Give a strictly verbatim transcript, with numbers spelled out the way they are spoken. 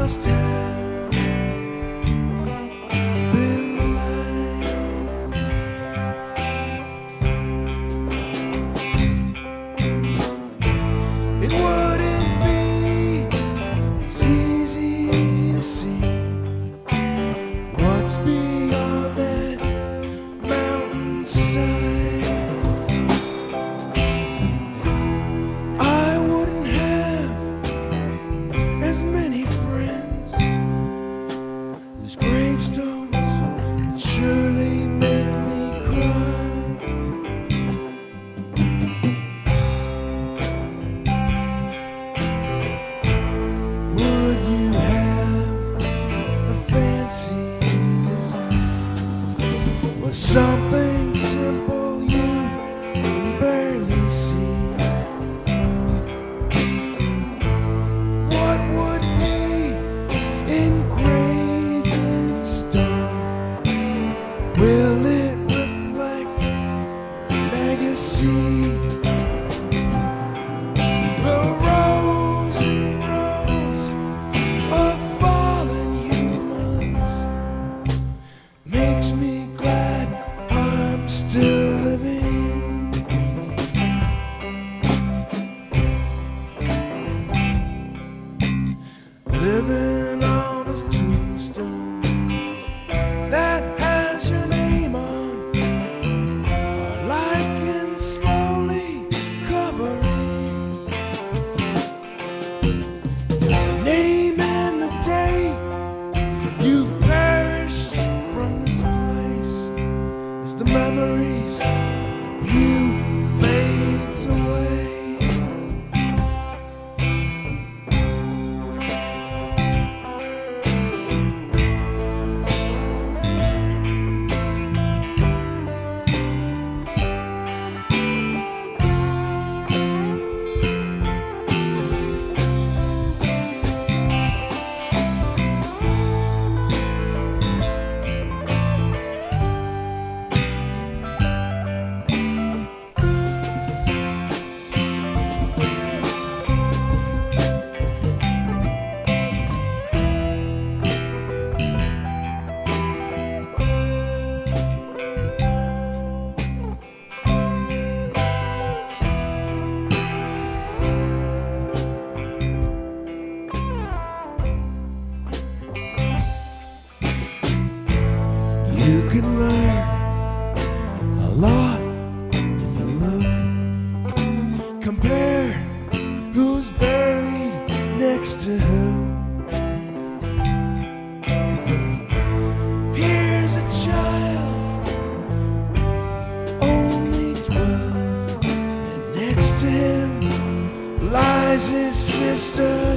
must have been lying. It wouldn't be as easy to see what's beyond that mountainside. I wouldn't have as many friends whose gravestones would surely make me cry. Would you have a fancy design? Was something simple you can barely see? What would be engraved in stone? Will it reflect legacy? The rows and rows of fallen humans makes me glad I'm still living. Living on his tombstone that has your name on, our lichen slowly covering your name and the day you perished from this place as the memories of you fades away. You can learn a lot if you look. Compare who's buried next to who. Here's a child, only twelve, and next to him lies his sister.